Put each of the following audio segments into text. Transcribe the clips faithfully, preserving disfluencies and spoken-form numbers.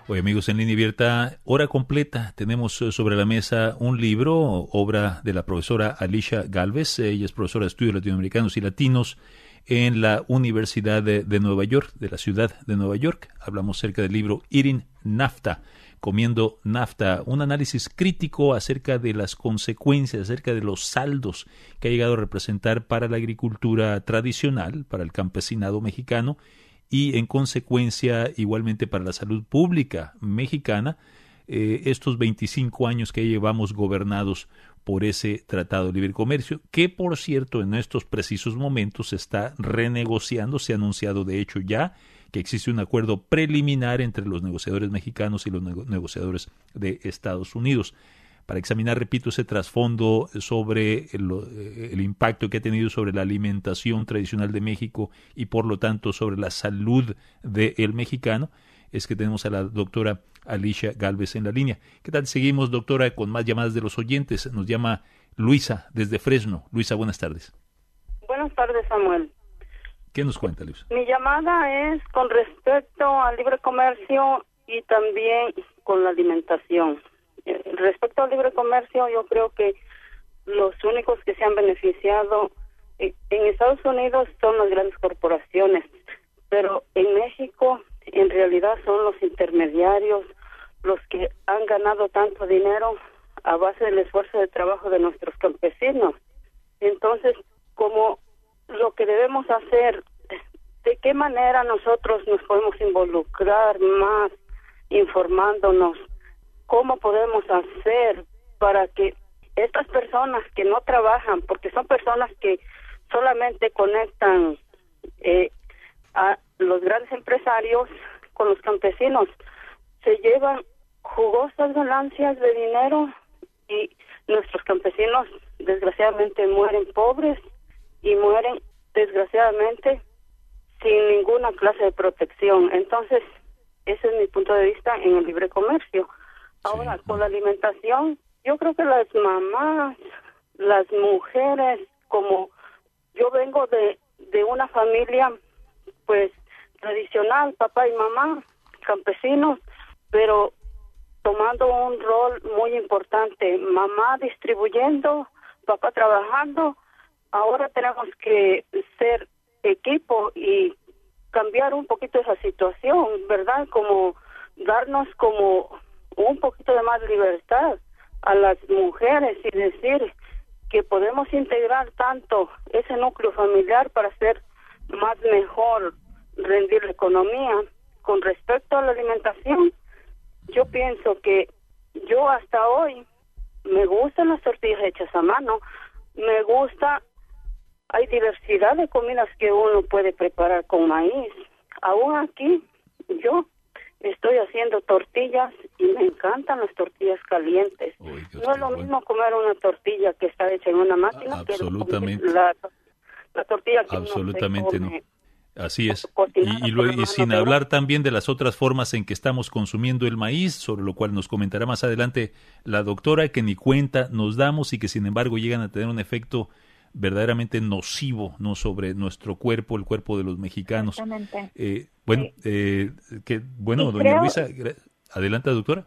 Hoy, amigos, en Línea Abierta, hora completa. Tenemos sobre la mesa un libro, obra de la profesora Alicia Gálvez. Ella es profesora de Estudios Latinoamericanos y Latinos en la Universidad de, de Nueva York, de la ciudad de Nueva York. Hablamos acerca del libro Eating Nafta, comiendo nafta, un análisis crítico acerca de las consecuencias, acerca de los saldos que ha llegado a representar para la agricultura tradicional, para el campesinado mexicano, y en consecuencia igualmente para la salud pública mexicana, eh, estos veinticinco años que llevamos gobernados por ese Tratado de Libre Comercio, que por cierto en estos precisos momentos se está renegociando. Se ha anunciado de hecho ya que existe un acuerdo preliminar entre los negociadores mexicanos y los nego- negociadores de Estados Unidos, para examinar, repito, ese trasfondo sobre el, el impacto que ha tenido sobre la alimentación tradicional de México y por lo tanto sobre la salud del mexicano. Es que tenemos a la doctora Alicia Gálvez en la línea. ¿Qué tal? Seguimos, doctora, con más llamadas de los oyentes. Nos llama Luisa desde Fresno. Luisa, buenas tardes. Buenas tardes, Samuel. ¿Qué nos cuenta, Luisa? Mi llamada es con respecto al libre comercio y también con la alimentación. Respecto al libre comercio, yo creo que los únicos que se han beneficiado en Estados Unidos son las grandes corporaciones, pero en México en realidad son los intermediarios los que han ganado tanto dinero a base del esfuerzo de trabajo de nuestros campesinos. Entonces, como lo que debemos hacer, de qué manera nosotros nos podemos involucrar más informándonos, cómo podemos hacer para que estas personas que no trabajan, porque son personas que solamente conectan eh, a los grandes empresarios con los campesinos, se llevan jugosas ganancias de dinero y nuestros campesinos desgraciadamente mueren pobres y mueren desgraciadamente sin ninguna clase de protección. Entonces, ese es mi punto de vista en el libre comercio. Ahora, sí, con la alimentación, yo creo que las mamás, las mujeres, como yo vengo de, de una familia, pues, tradicional, papá y mamá, campesinos, pero tomando un rol muy importante, mamá distribuyendo, papá trabajando. Ahora tenemos que ser equipo y cambiar un poquito esa situación, ¿verdad? Como darnos como un poquito de más libertad a las mujeres y decir que podemos integrar tanto ese núcleo familiar para hacer más mejor rendir la economía. Con respecto a la alimentación, yo pienso que yo hasta hoy me gustan las tortillas hechas a mano, me gusta, hay diversidad de comidas que uno puede preparar con maíz. Aún aquí yo estoy haciendo tortillas y me encantan las tortillas calientes. Uy, Dios, no es lo bueno. mismo comer una tortilla que está hecha en una máquina Absolutamente. que la, la tortilla que Absolutamente uno se come. no. Así es. Cocinada Y, y, por lo- la y mano sin de hablar uno. también de las otras formas en que estamos consumiendo el maíz, sobre lo cual nos comentará más adelante la doctora, que ni cuenta nos damos y que sin embargo llegan a tener un efecto verdaderamente nocivo, no, sobre nuestro cuerpo, el cuerpo de los mexicanos. Exactamente. Eh, bueno, Sí. eh, que, bueno, Y doña creo- Luisa, gra- adelante, doctora.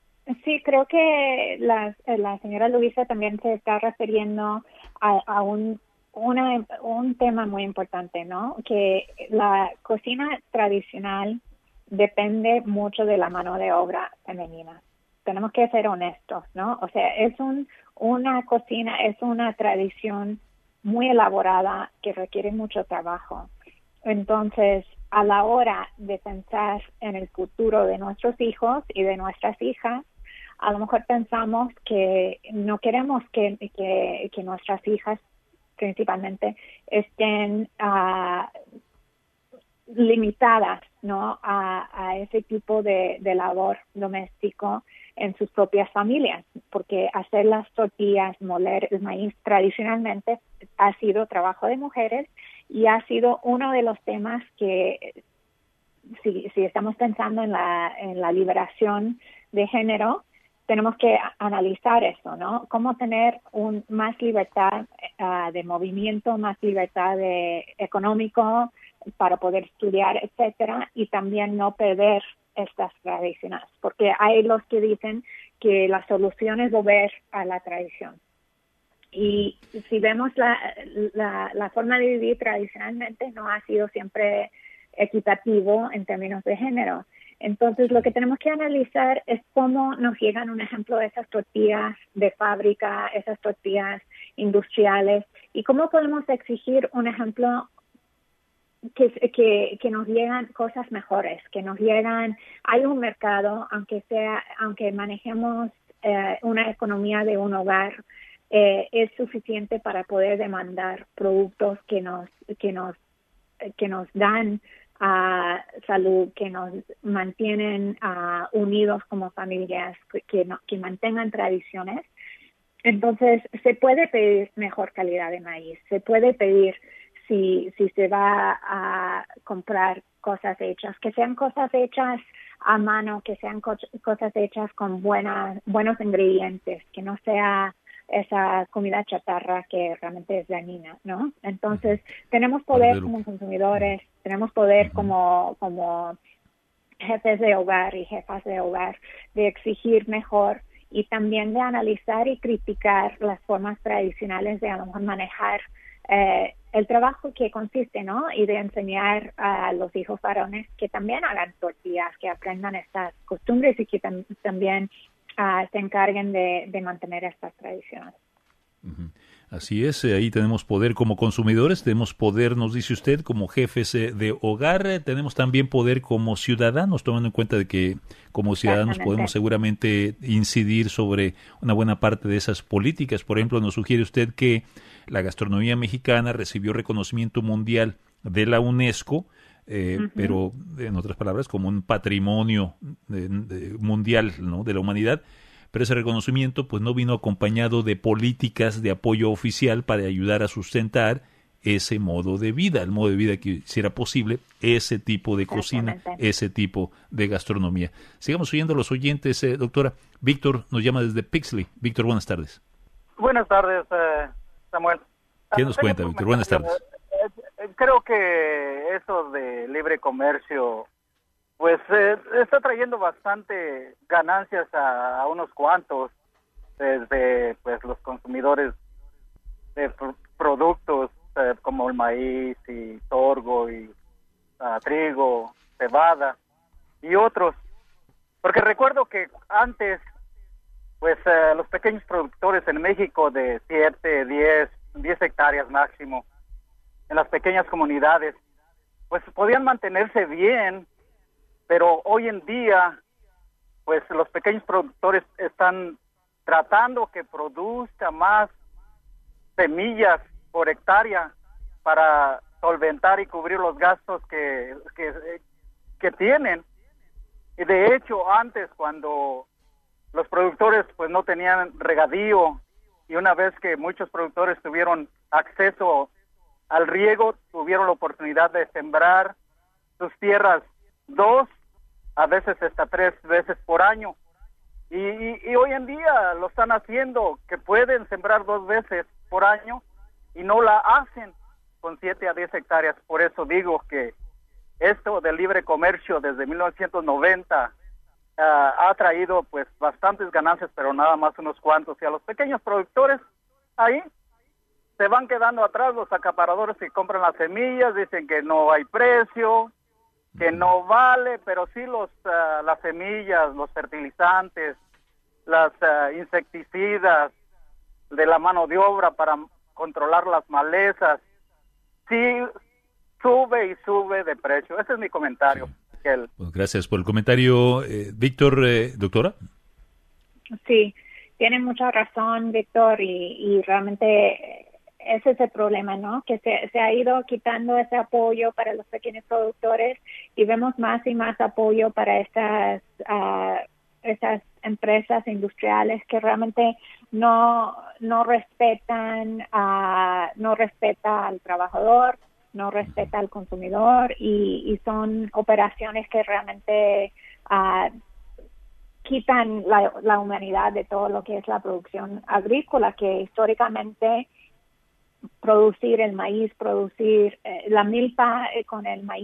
Sí, creo que la, la señora Luisa también se está refiriendo a, a un una, un tema muy importante, ¿no? Que la cocina tradicional depende mucho de la mano de obra femenina. Tenemos que ser honestos, ¿no? O sea, es un una cocina, es una tradición muy elaborada que requiere mucho trabajo. Entonces, a la hora de pensar en el futuro de nuestros hijos y de nuestras hijas, a lo mejor pensamos que no queremos que, que, que nuestras hijas principalmente estén uh, limitadas, ¿no? a, a ese tipo de, de labor doméstico en sus propias familias, porque hacer las tortillas, moler el maíz tradicionalmente ha sido trabajo de mujeres y ha sido uno de los temas que, si, si estamos pensando en la, en la liberación de género, tenemos que analizar eso, ¿no? Cómo tener un, más libertad uh, de movimiento, más libertad de, económico para poder estudiar, etcétera, y también no perder estas tradiciones, porque hay los que dicen que la solución es volver a la tradición. Y si vemos la, la, la forma de vivir tradicionalmente no ha sido siempre equitativo en términos de género. Entonces, lo que tenemos que analizar es cómo nos llegan, un ejemplo, de esas tortillas de fábrica, esas tortillas industriales, y cómo podemos exigir, un ejemplo, que, que, que nos llegan cosas mejores, que nos llegan, hay un mercado, aunque sea, aunque manejemos eh, una economía de un hogar, eh, es suficiente para poder demandar productos que nos, que nos, que nos dan a uh, salud, que nos mantienen uh, unidos como familias, que, que, no, que mantengan tradiciones. Entonces, se puede pedir mejor calidad de maíz, se puede pedir si, si se va a comprar cosas hechas, que sean cosas hechas a mano, que sean co- cosas hechas con buenas, buenos ingredientes, que no sea esa comida chatarra que realmente es dañina, ¿no? Entonces, tenemos poder como consumidores, tenemos poder uh-huh. como, como jefes de hogar y jefas de hogar de exigir mejor y también de analizar y criticar las formas tradicionales de a lo mejor manejar eh, el trabajo que consiste, ¿no? Y de enseñar a los hijos varones que también hagan tortillas, que aprendan estas costumbres y que tam- también Uh, se encarguen de, de mantener estas tradiciones. Uh-huh. Así es, eh, ahí tenemos poder como consumidores, tenemos poder, nos dice usted, como jefes eh, de hogar, eh, tenemos también poder como ciudadanos, tomando en cuenta de que como ciudadanos podemos seguramente incidir sobre una buena parte de esas políticas. Por ejemplo, nos sugiere usted que la gastronomía mexicana recibió reconocimiento mundial de la UNESCO, Eh, uh-huh. pero en otras palabras como un patrimonio de, de, mundial, ¿no?, de la humanidad, pero ese reconocimiento pues no vino acompañado de políticas de apoyo oficial para ayudar a sustentar ese modo de vida, el modo de vida que hiciera posible ese tipo de cocina, ese tipo de gastronomía. Sigamos oyendo a los oyentes, eh, doctora. Víctor nos llama desde Pixley. Víctor, buenas tardes. Buenas tardes, eh, Samuel. ¿Qué nos cuenta, Víctor? Buenas tardes. Creo que eso de libre comercio pues eh, está trayendo bastante ganancias a, a unos cuantos, desde pues los consumidores de pr- productos eh, como el maíz y sorgo y uh, trigo, cebada y otros, porque recuerdo que antes pues eh, los pequeños productores en México de siete, diez, diez hectáreas máximo en las pequeñas comunidades, pues podían mantenerse bien, pero hoy en día, pues los pequeños productores están tratando que produzca más semillas por hectárea para solventar y cubrir los gastos que, que, que tienen. Y de hecho, antes, cuando los productores pues no tenían regadío, y una vez que muchos productores tuvieron acceso al riego, tuvieron la oportunidad de sembrar sus tierras dos, a veces hasta tres veces por año. Y, y, y hoy en día lo están haciendo, que pueden sembrar dos veces por año y no la hacen con siete a diez hectáreas. Por eso digo que esto del libre comercio desde mil novecientos noventa uh, ha traído pues bastantes ganancias, pero nada más unos cuantos. Y a los pequeños productores, ahí se van quedando atrás los acaparadores que compran las semillas, dicen que no hay precio, que no vale, pero sí los uh, las semillas, los fertilizantes, las uh, insecticidas de la mano de obra para controlar las malezas, sí sube y sube de precio. Ese es mi comentario. Sí. Pues gracias por el comentario, eh, Víctor. Eh, ¿Doctora? Sí, tiene mucha razón, Víctor, y, y realmente ese es el problema, ¿no? Que se, se ha ido quitando ese apoyo para los pequeños productores y vemos más y más apoyo para estas uh, estas empresas industriales que realmente no no respetan uh, no respeta al trabajador, no respeta al consumidor y, y son operaciones que realmente uh, quitan la, la humanidad de todo lo que es la producción agrícola, que históricamente producir el maíz, producir eh, la milpa eh, con el maíz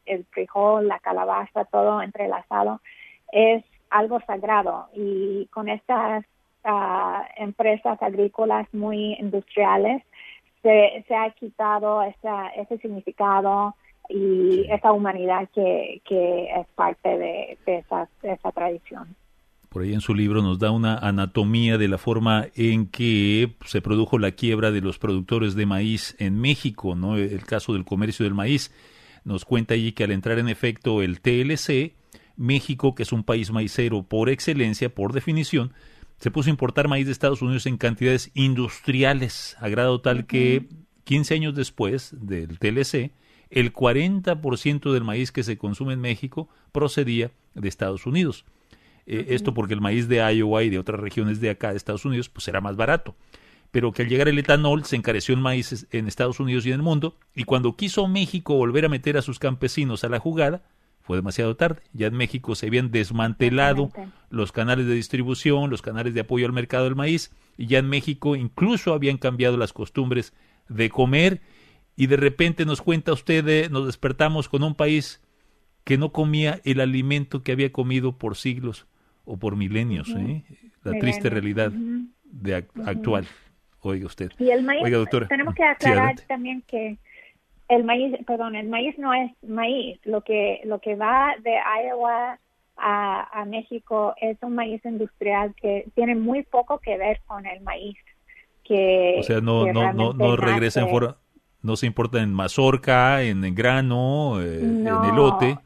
el frijol, la calabaza, todo entrelazado, es algo sagrado. Y con estas uh, empresas agrícolas muy industriales, se, se ha quitado esa, ese significado y esa humanidad que, que es parte de, de, esa, de esa tradición. Por ahí en su libro nos da una anatomía de la forma en que se produjo la quiebra de los productores de maíz en México, ¿no? El caso del comercio del maíz. Nos cuenta allí que al entrar en efecto el T L C, México, que es un país maicero por excelencia, por definición, se puso a importar maíz de Estados Unidos en cantidades industriales, a grado tal uh-huh. que quince años después del T L C, el cuarenta por ciento del maíz que se consume en México procedía de Estados Unidos. Eh, uh-huh. Esto porque el maíz de Iowa y de otras regiones de acá de Estados Unidos pues era más barato, pero que al llegar el etanol se encareció el maíz en Estados Unidos y en el mundo, y cuando quiso México volver a meter a sus campesinos a la jugada, fue demasiado tarde. Ya en México se habían desmantelado los canales de distribución, los canales de apoyo al mercado del maíz, y ya en México incluso habían cambiado las costumbres de comer, y de repente nos cuenta usted, eh, nos despertamos con un país que no comía el alimento que había comido por siglos o por milenios, uh-huh. ¿eh? La Milenios. Triste realidad uh-huh. de act- uh-huh. actual. Oiga usted. Y el maíz, Oiga, doctora. Tenemos que aclarar sí, también que el maíz, perdón, el maíz no es maíz. Lo que lo que va de Iowa a, a México es un maíz industrial que tiene muy poco que ver con el maíz. Que, o sea, no, que no, no, no regresa en forma, no se importa en mazorca, en, en grano, eh, no. en elote.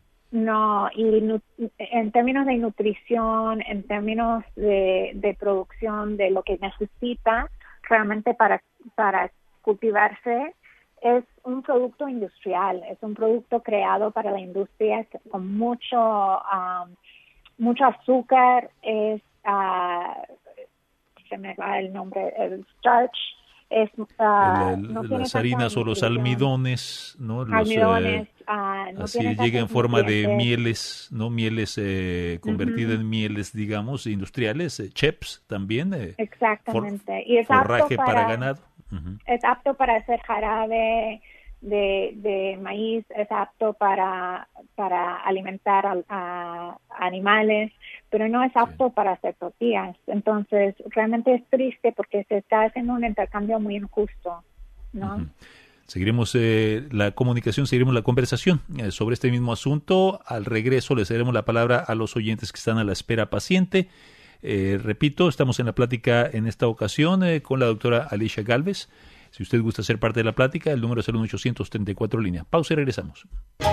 No, y nu- en términos de nutrición, en términos de, de producción, de lo que necesita realmente para, para cultivarse, es un producto industrial, es un producto creado para la industria con mucho um, mucho azúcar, es, uh, se me va el nombre, el starch, es uh, el, el, no las harinas o los almidones, ¿no? Los, almidones, eh, uh, no así llega en forma de mieles, no mieles eh, convertidas uh-huh. en mieles, digamos, industriales, eh, cheps también. Eh, Exactamente. For, y es forraje apto para, para ganado. Uh-huh. Es apto para hacer jarabe de, de maíz, es apto para para alimentar a, a animales, pero no es apto sí. para hacer tortillas. Entonces, realmente es triste porque se está haciendo un intercambio muy injusto, ¿no? Uh-huh. Seguiremos eh, la comunicación, seguiremos la conversación eh, sobre este mismo asunto. Al regreso les daremos la palabra a los oyentes que están a la espera paciente. Eh, repito, estamos en la plática en esta ocasión eh, con la doctora Alicia Galvez. Si usted gusta ser parte de la plática, el número es el uno ochocientos treinta y cuatro línea. Pausa y regresamos.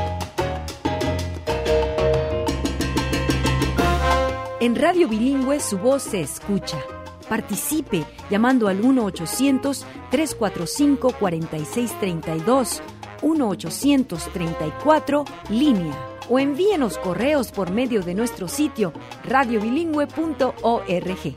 En Radio Bilingüe su voz se escucha. Participe llamando al uno ochocientos tres cuatro cinco cuatro seis tres dos, uno ochocientos treinta y cuatro línea, o envíenos correos por medio de nuestro sitio radio bilingüe punto org.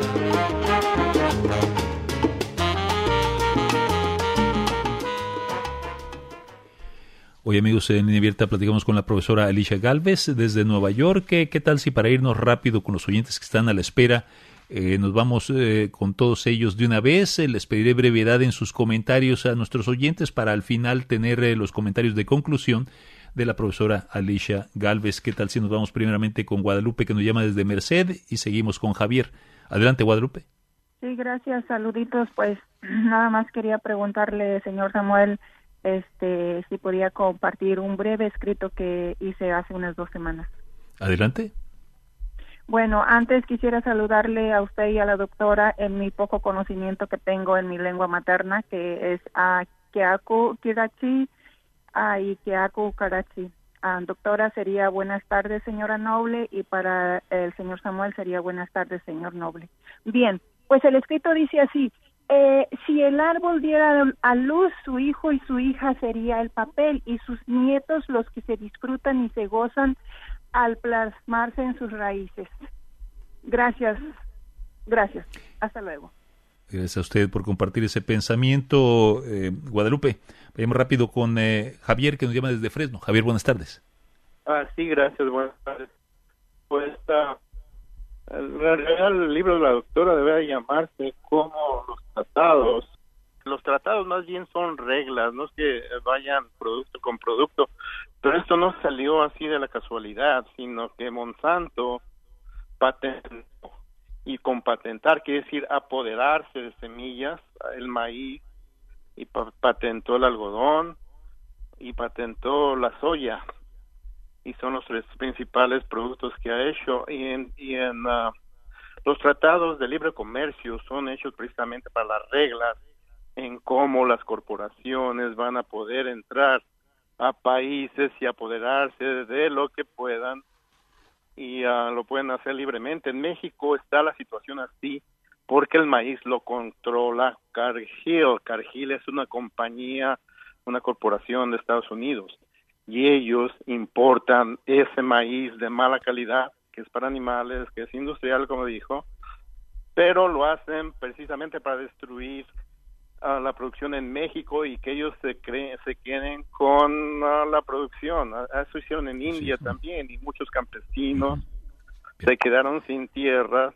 Hoy, amigos, en Línea Abierta platicamos con la profesora Alicia Galvez desde Nueva York. ¿Qué, qué tal si para irnos rápido con los oyentes que están a la espera, eh, nos vamos eh, con todos ellos de una vez? Eh, les pediré brevedad en sus comentarios a nuestros oyentes para al final tener eh, los comentarios de conclusión de la profesora Alicia Galvez. ¿Qué tal si nos vamos primeramente con Guadalupe, que nos llama desde Merced, y seguimos con Javier? Adelante, Guadalupe. Sí, gracias, saluditos. Pues nada más quería preguntarle, señor Samuel, este, si podía compartir un breve escrito que hice hace unas dos semanas. Adelante. Bueno, antes quisiera saludarle a usted y a la doctora en mi poco conocimiento que tengo en mi lengua materna, que es a Keaku Kirachi a y Keaku Karachi. Uh, doctora, sería buenas tardes, señora Noble, y para el señor Samuel sería buenas tardes, señor Noble. Bien, pues el escrito dice así: eh, si el árbol diera a luz, su hijo y su hija sería el papel, y sus nietos los que se disfrutan y se gozan al plasmarse en sus raíces. Gracias, gracias. Hasta luego. Gracias a usted por compartir ese pensamiento, eh, Guadalupe. Vayamos rápido con eh, Javier, que nos llama desde Fresno. Javier, buenas tardes. Ah, sí, gracias, buenas tardes. Pues uh, en realidad el libro de la doctora debe llamarse como los tratados, los tratados más bien son reglas, no es que vayan producto con producto, pero esto no salió así de la casualidad, sino que Monsanto patentó, y con patentar quiere decir apoderarse de semillas, el maíz, y pa- patentó el algodón, y patentó la soya, y son los tres principales productos que ha hecho, y en, y en uh, los tratados de libre comercio son hechos precisamente para las reglas en cómo las corporaciones van a poder entrar a países y apoderarse de lo que puedan, y uh, lo pueden hacer libremente. En México está la situación así porque el maíz lo controla Cargill. Cargill es una compañía, una corporación de Estados Unidos, y ellos importan ese maíz de mala calidad, que es para animales, que es industrial, como dijo, pero lo hacen precisamente para destruir uh, la producción en México y que ellos se creen, se queden con uh, la producción. Eso hicieron en India sí, también, y muchos campesinos uh-huh. se quedaron sin tierras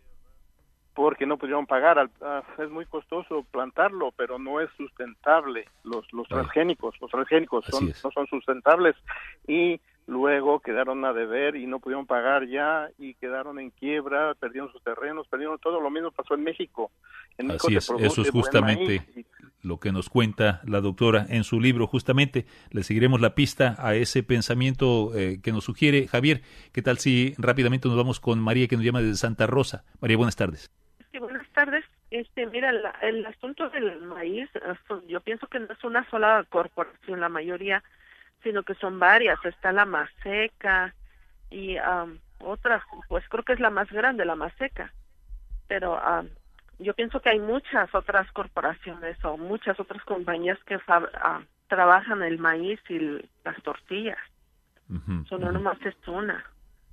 porque no pudieron pagar. Uh, es muy costoso plantarlo, pero no es sustentable. Los los Ay. transgénicos, los transgénicos son, no son sustentables, y luego quedaron a deber y no pudieron pagar ya, y quedaron en quiebra, perdieron sus terrenos, perdieron todo. Lo mismo pasó en México. En México Así es, eso es justamente y... lo que nos cuenta la doctora en su libro. Justamente le seguiremos la pista a ese pensamiento eh, que nos sugiere Javier. ¿Qué tal si rápidamente nos vamos con María, que nos llama desde Santa Rosa? María, buenas tardes. Sí, buenas tardes. Este, mira, la, el asunto del maíz, yo pienso que no es una sola corporación, la mayoría, sino que son varias. Está la Maseca y um, otras, pues creo que es la más grande, la Maseca. Pero um, yo pienso que hay muchas otras corporaciones o muchas otras compañías que fab- uh, trabajan el maíz y l- las tortillas. Uh-huh, so, no uh-huh. nomás es una.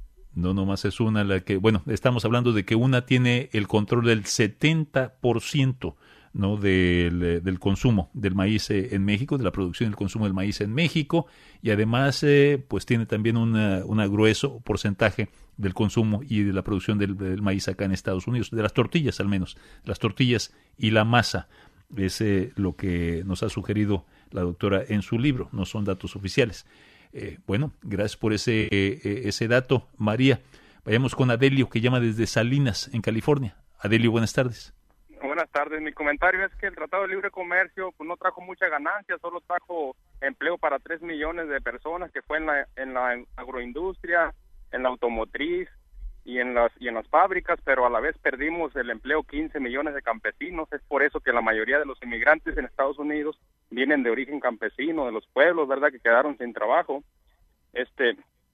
No nomás es una la que, bueno, estamos hablando de que una tiene el control del setenta por ciento, ¿no? del, del consumo del maíz en México, de la producción y el consumo del maíz en México, y además eh, pues tiene también una, una grueso porcentaje del consumo y de la producción del, del maíz acá en Estados Unidos, de las tortillas al menos, las tortillas y la masa. Es eh, lo que nos ha sugerido la doctora en su libro, no son datos oficiales. Eh, bueno, gracias por ese, eh, ese dato, María. Vayamos con Adelio, que llama desde Salinas, en California. Adelio, buenas tardes. Buenas tardes. Mi comentario es que el Tratado de Libre Comercio pues, no trajo mucha ganancia, solo trajo empleo para tres millones de personas, que fue en la, en la agroindustria, en la automotriz y en las y en las fábricas, pero a la vez perdimos el empleo quince millones de campesinos. Es por eso que la mayoría de los inmigrantes en Estados Unidos vienen de origen campesino, de los pueblos, ¿verdad?, que quedaron sin trabajo. Este,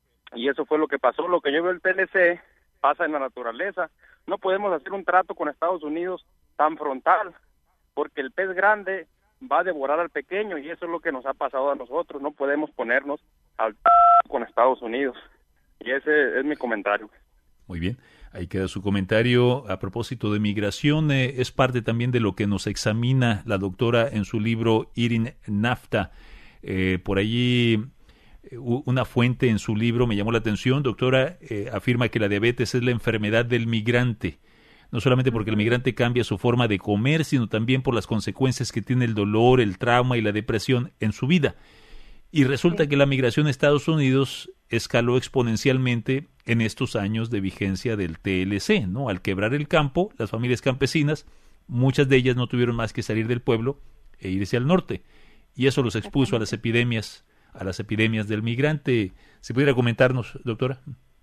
y eso fue lo que pasó. Lo que yo veo el T L C pasa en la naturaleza. No podemos hacer un trato con Estados Unidos tan frontal, porque el pez grande va a devorar al pequeño, y eso es lo que nos ha pasado a nosotros. No podemos ponernos al t- con Estados Unidos. Y ese es mi comentario. Muy bien, ahí queda su comentario. A propósito de migración, eh, es parte también de lo que nos examina la doctora en su libro Eating NAFTA. Eh, por allí, eh, una fuente en su libro me llamó la atención. Doctora, eh, afirma que la diabetes es la enfermedad del migrante. No solamente porque el migrante cambia su forma de comer, sino también por las consecuencias que tiene el dolor, el trauma y la depresión en su vida. Y resulta sí. que la migración a Estados Unidos escaló exponencialmente en estos años de vigencia del T L C, ¿no? Al quebrar el campo, las familias campesinas, muchas de ellas no tuvieron más que salir del pueblo e irse al norte. Y eso los expuso a las epidemias, a las epidemias del migrante. ¿Se pudiera comentarnos, doctora?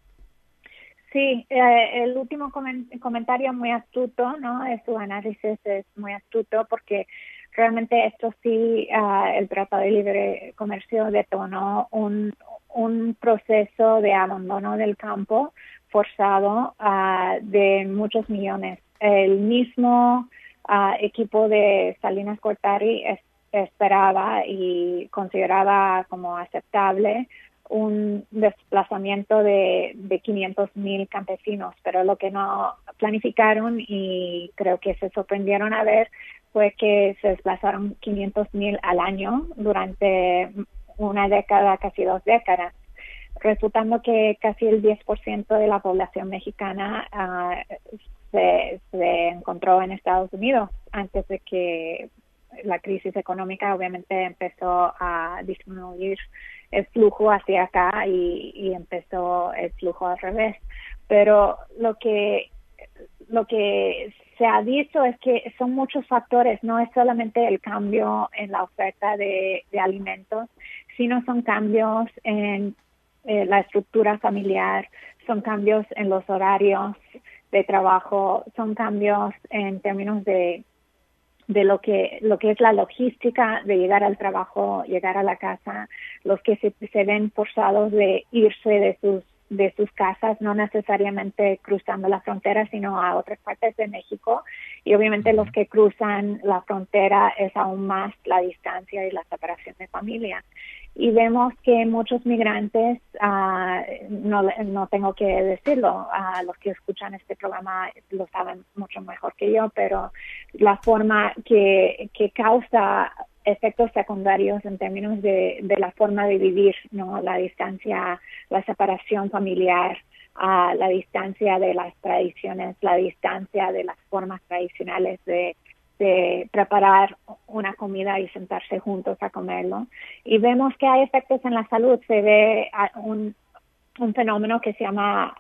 Sí, eh, el último coment- comentario muy astuto, ¿no? Eh, su análisis es muy astuto porque realmente esto sí, uh, el Tratado de Libre Comercio detonó un, un proceso de abandono del campo forzado uh, de muchos millones. El mismo uh, equipo de Salinas Gortari es, esperaba y consideraba como aceptable un desplazamiento de, de quinientos mil campesinos, pero lo que no planificaron y creo que se sorprendieron a ver fue que se desplazaron quinientos mil al año durante una década, casi dos décadas, resultando que casi el diez por ciento de la población mexicana uh, se, se encontró en Estados Unidos antes de que la crisis económica obviamente empezó a disminuir el flujo hacia acá y, y empezó el flujo al revés. Pero lo que lo que se ha visto es que son muchos factores, no es solamente el cambio en la oferta de, de alimentos, sino son cambios en eh, la estructura familiar, son cambios en los horarios de trabajo, son cambios en términos de de lo que lo que es la logística de llegar al trabajo, llegar a la casa, los que se, se ven forzados de irse de sus de sus casas, no necesariamente cruzando la frontera, sino a otras partes de México, y obviamente los que cruzan la frontera es aún más la distancia y la separación de familia. Y vemos que muchos migrantes, uh, no, no tengo que decirlo, uh, los que escuchan este programa lo saben mucho mejor que yo, pero la forma que, que causa efectos secundarios en términos de, de la forma de vivir, ¿no? La distancia, la separación familiar, uh, la distancia de las tradiciones, la distancia de las formas tradicionales de de preparar una comida y sentarse juntos a comerlo. Y vemos que hay efectos en la salud. Se ve un, un fenómeno que se llama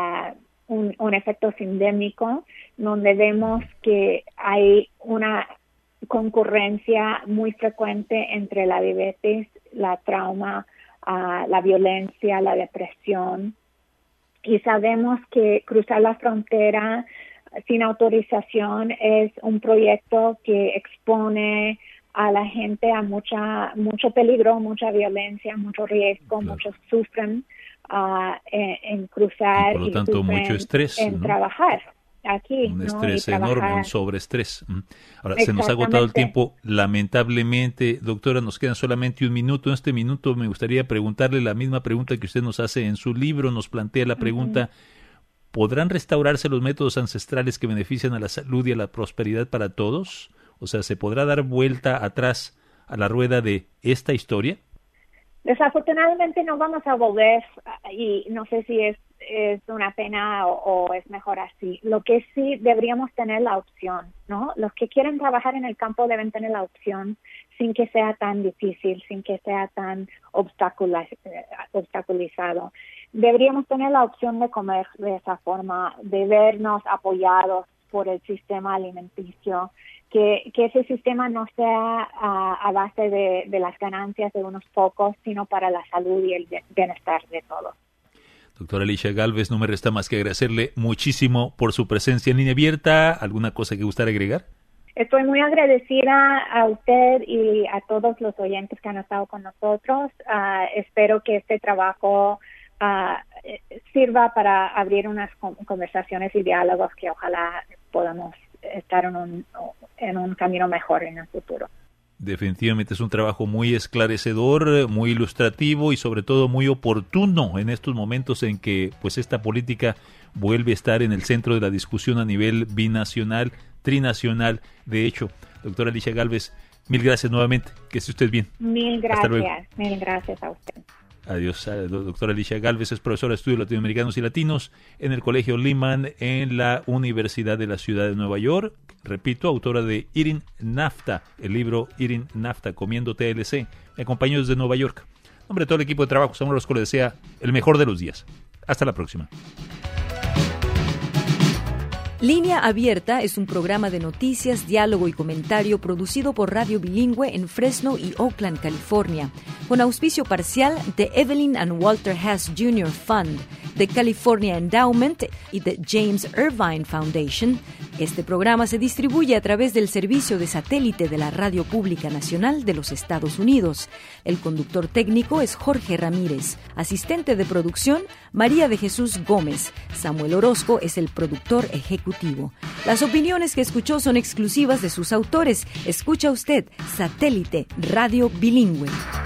uh, un, un efecto sindémico, donde vemos que hay una concurrencia muy frecuente entre la diabetes, la trauma, uh, la violencia, la depresión. Y sabemos que cruzar la frontera sin autorización es un proyecto que expone a la gente a mucha mucho peligro, mucha violencia, mucho riesgo, claro. Muchos sufren uh, en, en cruzar y por lo tanto y mucho estrés, en ¿no? trabajar aquí, un ¿no? estrés Y enorme, trabajar. un sobreestrés. Ahora, se nos ha agotado el tiempo, lamentablemente. Doctora, nos quedan solamente un minuto. En este minuto me gustaría preguntarle la misma pregunta que usted nos hace en su libro. Nos plantea la pregunta, uh-huh. ¿podrán restaurarse los métodos ancestrales que benefician a la salud y a la prosperidad para todos? O sea, ¿se podrá dar vuelta atrás a la rueda de esta historia? Desafortunadamente no vamos a volver, y no sé si es, es una pena o, o es mejor así. Lo que sí deberíamos tener la opción, ¿no? Los que quieren trabajar en el campo deben tener la opción sin que sea tan difícil, sin que sea tan obstaculizado. Deberíamos tener la opción de comer de esa forma, de vernos apoyados por el sistema alimenticio, que, que ese sistema no sea uh, a base de, de las ganancias de unos pocos, sino para la salud y el bienestar de todos. Doctora Alicia Gálvez, no me resta más que agradecerle muchísimo por su presencia en Línea Abierta. ¿Alguna cosa que gustara agregar? Estoy muy agradecida a usted y a todos los oyentes que han estado con nosotros. Uh, espero que este trabajo uh, sirva para abrir unas conversaciones y diálogos que ojalá podamos estar en un, en un camino mejor en el futuro. Definitivamente es un trabajo muy esclarecedor, muy ilustrativo y sobre todo muy oportuno en estos momentos en que pues esta política vuelve a estar en el centro de la discusión a nivel binacional, trinacional. De hecho, doctora Alicia Gálvez, mil gracias nuevamente. Que esté usted bien. Mil gracias, mil gracias a usted. Adiós. Doctora Alicia Gálvez es profesora de Estudios Latinoamericanos y Latinos en el Colegio Lehman en la Universidad de la Ciudad de Nueva York. Repito, autora de Eating NAFTA, el libro Eating NAFTA, Comiendo T L C. Me acompañó desde Nueva York. En nombre de todo el equipo de trabajo, Samuel Orozco le desea el mejor de los días. Hasta la próxima. Línea Abierta es un programa de noticias, diálogo y comentario producido por Radio Bilingüe en Fresno y Oakland, California, con auspicio parcial de Evelyn and Walter Hess junior Fund, de California Endowment y de James Irvine Foundation. Este programa se distribuye a través del servicio de satélite de la Radio Pública Nacional de los Estados Unidos. El conductor técnico es Jorge Ramírez. Asistente de producción, María de Jesús Gómez. Samuel Orozco es el productor ejecutivo. Las opiniones que escuchó son exclusivas de sus autores. Escucha usted Satélite Radio Bilingüe.